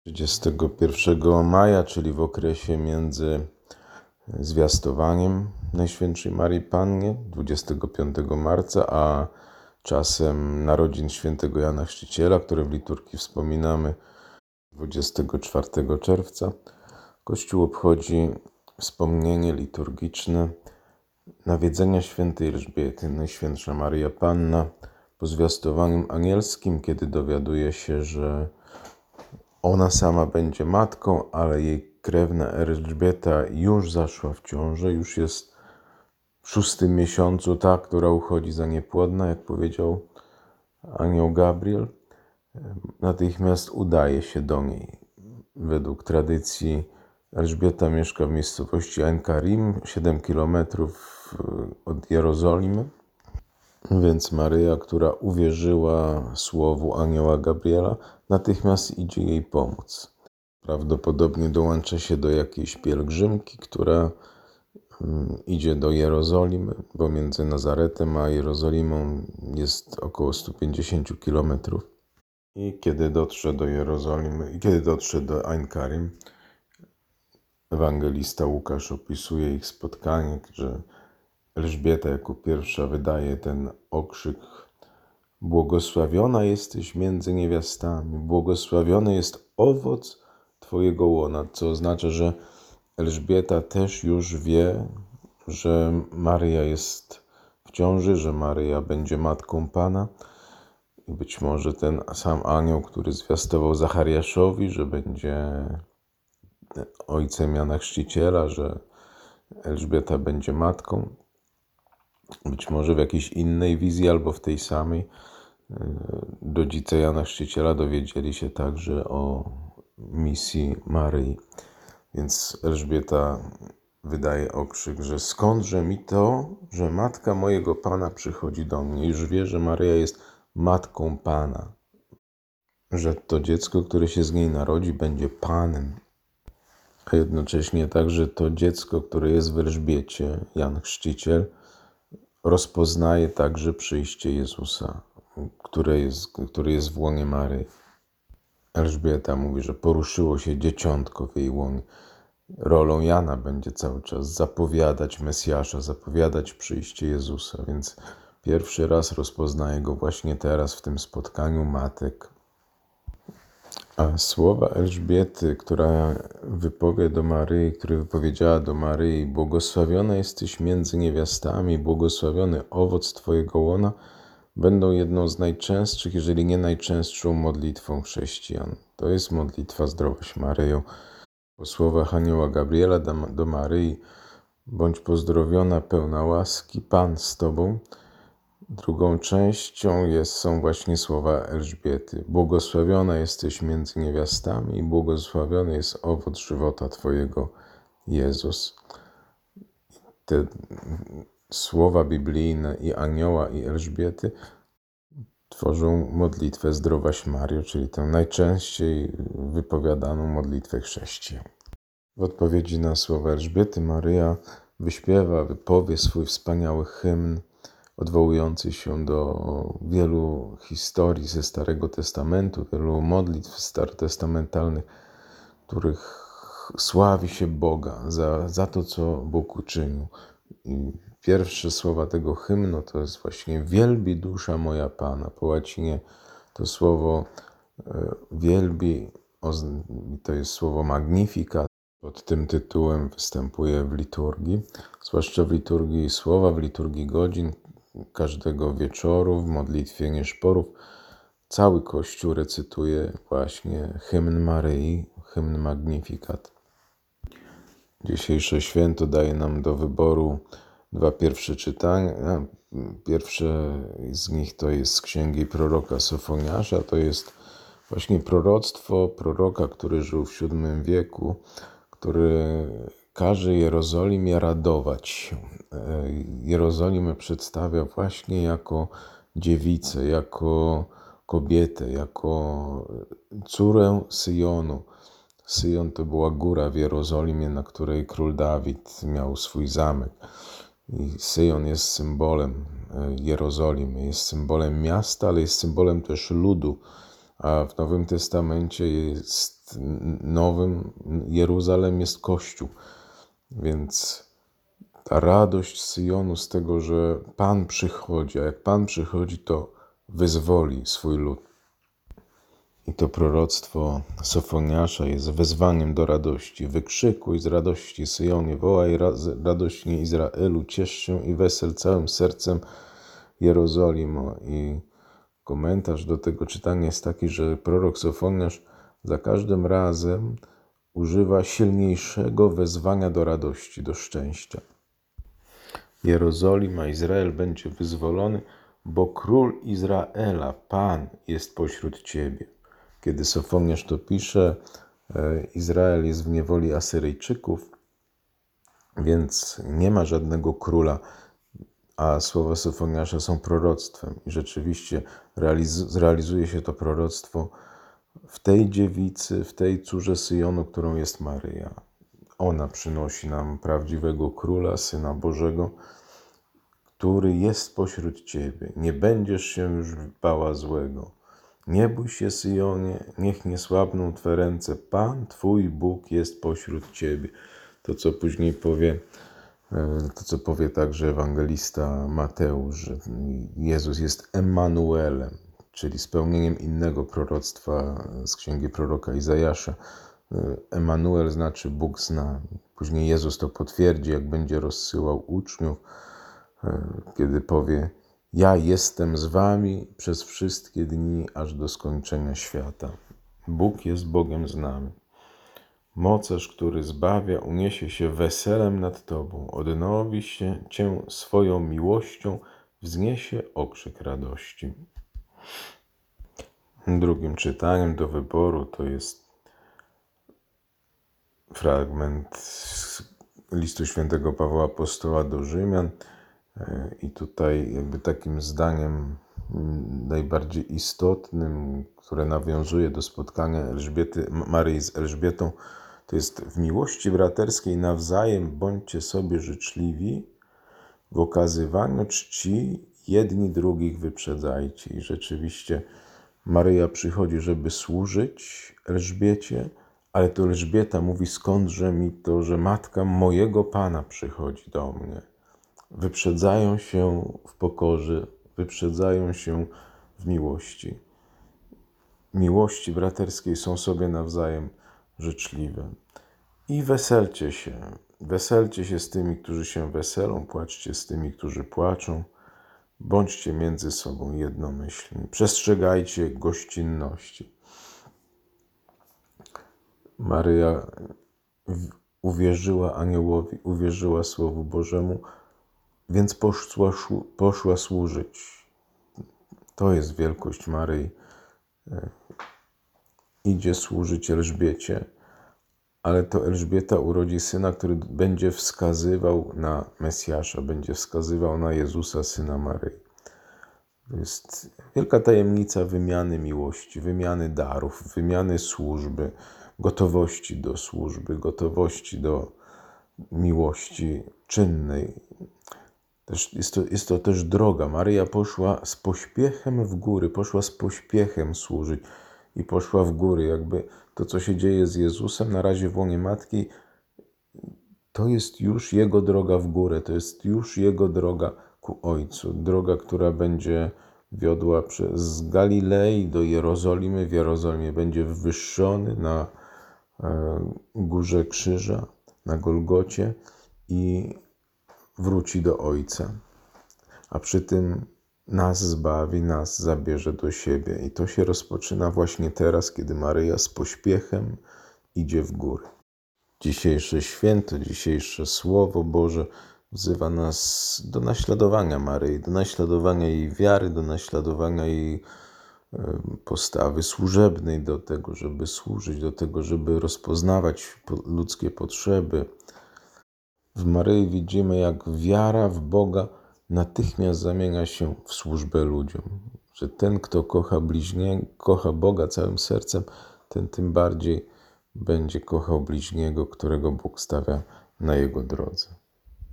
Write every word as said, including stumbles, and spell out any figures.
trzydziestego pierwszego maja, czyli w okresie między zwiastowaniem Najświętszej Maryi Pannie, dwudziestego piątego marca, a czasem narodzin świętego Jana Chrzciciela, które w liturgii wspominamy dwudziestego czwartego czerwca, Kościół obchodzi wspomnienie liturgiczne nawiedzenia świętej Elżbiety. Najświętsza Maryja Panna po zwiastowaniu anielskim, kiedy dowiaduje się, że ona sama będzie matką, ale jej krewna Elżbieta już zaszła w ciążę, już jest w szóstym miesiącu, ta, która uchodzi za niepłodna, jak powiedział anioł Gabriel, natychmiast udaje się do niej. Według tradycji Elżbieta mieszka w miejscowości Ein Karim, siedem kilometrów od Jerozolimy, więc Maryja, która uwierzyła słowu anioła Gabriela, natychmiast idzie jej pomóc. Prawdopodobnie dołącza się do jakiejś pielgrzymki, która idzie do Jerozolimy, bo między Nazaretem a Jerozolimą jest około sto pięćdziesiąt kilometrów. I kiedy dotrze do Jerozolimy, i kiedy dotrze do Ein Karim, ewangelista Łukasz opisuje ich spotkanie, że Elżbieta jako pierwsza wydaje ten okrzyk: błogosławiona jesteś między niewiastami, błogosławiony jest owoc Twojego łona, co oznacza, że Elżbieta też już wie, że Maryja jest w ciąży, że Maryja będzie matką Pana. I być może ten sam anioł, który zwiastował Zachariaszowi, że będzie ojcem Jana Chrzciciela, że Elżbieta będzie matką, być może w jakiejś innej wizji albo w tej samej, rodzice Jana Chrzciciela dowiedzieli się także o misji Maryi. Więc Elżbieta wydaje okrzyk, że skądże mi to, że matka mojego Pana przychodzi do mnie. Już wie, że Maryja jest matką Pana, że to dziecko, które się z niej narodzi, będzie Panem. A jednocześnie także to dziecko, które jest w Elżbiecie, Jan Chrzciciel, rozpoznaje także przyjście Jezusa, które jest, który jest w łonie Maryi. Elżbieta mówi, że poruszyło się dzieciątko w jej łonie. Rolą Jana będzie cały czas zapowiadać Mesjasza, zapowiadać przyjście Jezusa, więc pierwszy raz rozpoznaje go właśnie teraz w tym spotkaniu matek. A słowa Elżbiety, która wypowie do Maryi, która wypowiedziała do Maryi: błogosławiona jesteś między niewiastami, błogosławiony owoc Twojego łona, będą jedną z najczęstszych, jeżeli nie najczęstszą modlitwą chrześcijan. To jest modlitwa Zdrowaś Maryjo. Po słowach anioła Gabriela do Maryi: bądź pozdrowiona, pełna łaski, Pan z Tobą. Drugą częścią jest, są właśnie słowa Elżbiety: błogosławiona jesteś między niewiastami i błogosławiony jest owoc żywota Twojego, Jezus. Te słowa biblijne i anioła, i Elżbiety tworzą modlitwę Zdrowaś Maryjo, czyli tę najczęściej wypowiadaną modlitwę chrześcijan. W odpowiedzi na słowa Elżbiety Maryja wyśpiewa, wypowie swój wspaniały hymn odwołujący się do wielu historii ze Starego Testamentu, wielu modlitw starotestamentalnych, których sławi się Boga za, za to, co Bóg uczynił. I pierwsze słowa tego hymnu to jest właśnie: wielbi dusza moja Pana. Po łacinie to słowo wielbi, to jest słowo magnificat. Pod tym tytułem występuje w liturgii, zwłaszcza w liturgii słowa, w liturgii godzin, każdego wieczoru, w modlitwie nieszporów. Cały Kościół recytuje właśnie hymn Maryi, hymn Magnificat. Dzisiejsze święto daje nam do wyboru dwa pierwsze czytania. Pierwsze z nich to jest z księgi proroka Sofoniasza. To jest właśnie proroctwo proroka, który żył w siódmym wieku, który każe Jerozolimie radować się. Jerozolimę przedstawia właśnie jako dziewicę, jako kobietę, jako córę Syjonu. Syjon to była góra w Jerozolimie, na której król Dawid miał swój zamek. I Syjon jest symbolem Jerozolimy, jest symbolem miasta, ale jest symbolem też ludu. A w Nowym Testamencie jest jest nowym Jeruzalem, jest Kościół. Więc ta radość Syjonu z tego, że Pan przychodzi, a jak Pan przychodzi, to wyzwoli swój lud. I to proroctwo Sofoniasza jest wezwaniem do radości. Wykrzykuj z radości, Syjonie, wołaj radośnie Izraelu, ciesz się i wesel całym sercem, Jerozolimo. I komentarz do tego czytania jest taki, że prorok Sofoniasz za każdym razem używa silniejszego wezwania do radości, do szczęścia. Jerozolima, Izrael będzie wyzwolony, bo król Izraela, Pan, jest pośród ciebie. Kiedy Sofoniasz to pisze, Izrael jest w niewoli Asyryjczyków, więc nie ma żadnego króla, a słowa Sofoniasza są proroctwem. I rzeczywiście realiz- zrealizuje się to proroctwo w tej dziewicy, w tej córze Syjonu, którą jest Maryja. Ona przynosi nam prawdziwego Króla, Syna Bożego, który jest pośród ciebie. Nie będziesz się już bała złego. Nie bój się, Syjonie, niech nie słabną twe ręce. Pan, twój Bóg, jest pośród ciebie. To, co później powie, to, co powie także ewangelista Mateusz, że Jezus jest Emmanuelem, czyli spełnieniem innego proroctwa z księgi proroka Izajasza. Emmanuel znaczy Bóg z nami. Później Jezus to potwierdzi, jak będzie rozsyłał uczniów, kiedy powie: ja jestem z wami przez wszystkie dni, aż do skończenia świata. Bóg jest Bogiem z nami. Mocarz, który zbawia, uniesie się weselem nad tobą, odnowi się cię swoją miłością, wzniesie okrzyk radości. Drugim czytaniem do wyboru to jest fragment z listu świętego Pawła Apostoła do Rzymian. I tutaj jakby takim zdaniem najbardziej istotnym, które nawiązuje do spotkania Elżbiety, Maryi z Elżbietą, to jest: w miłości braterskiej nawzajem bądźcie sobie życzliwi, w okazywaniu czci jedni drugich wyprzedzajcie. I rzeczywiście Maryja przychodzi, żeby służyć Elżbiecie, ale to Elżbieta mówi: skądże mi to, że matka mojego Pana przychodzi do mnie. Wyprzedzają się w pokorze, wyprzedzają się w miłości. Miłości braterskiej są sobie nawzajem życzliwe. I weselcie się. Weselcie się z tymi, którzy się weselą, płaczcie z tymi, którzy płaczą. Bądźcie między sobą jednomyślni. Przestrzegajcie gościnności. Maryja uwierzyła aniołowi, uwierzyła Słowu Bożemu, więc poszła, poszła służyć. To jest wielkość Maryi. Idzie służyć Elżbiecie, ale to Elżbieta urodzi syna, który będzie wskazywał na Mesjasza, będzie wskazywał na Jezusa, Syna Maryi. To jest wielka tajemnica wymiany miłości, wymiany darów, wymiany służby, gotowości do służby, gotowości do miłości czynnej. Też jest, to, jest to też droga. Maryja poszła z pośpiechem w góry, poszła z pośpiechem służyć i poszła w góry. Jakby to, co się dzieje z Jezusem na razie w łonie Matki, to jest już Jego droga w górę, to jest już Jego droga ku Ojcu. Droga, która będzie wiodła z Galilei do Jerozolimy. W Jerozolimie będzie wywyższony na górze krzyża, na Golgocie i wróci do Ojca. A przy tym nas zbawi, nas zabierze do siebie. I to się rozpoczyna właśnie teraz, kiedy Maryja z pośpiechem idzie w góry. Dzisiejsze święto, dzisiejsze Słowo Boże wzywa nas do naśladowania Maryi, do naśladowania jej wiary, do naśladowania jej postawy służebnej, do tego, żeby służyć, do tego, żeby rozpoznawać ludzkie potrzeby. W Maryi widzimy, jak wiara w Boga natychmiast zamienia się w służbę ludziom. Że ten, kto kocha bliźniego, kocha Boga całym sercem, ten tym bardziej będzie kochał bliźniego, którego Bóg stawia na jego drodze.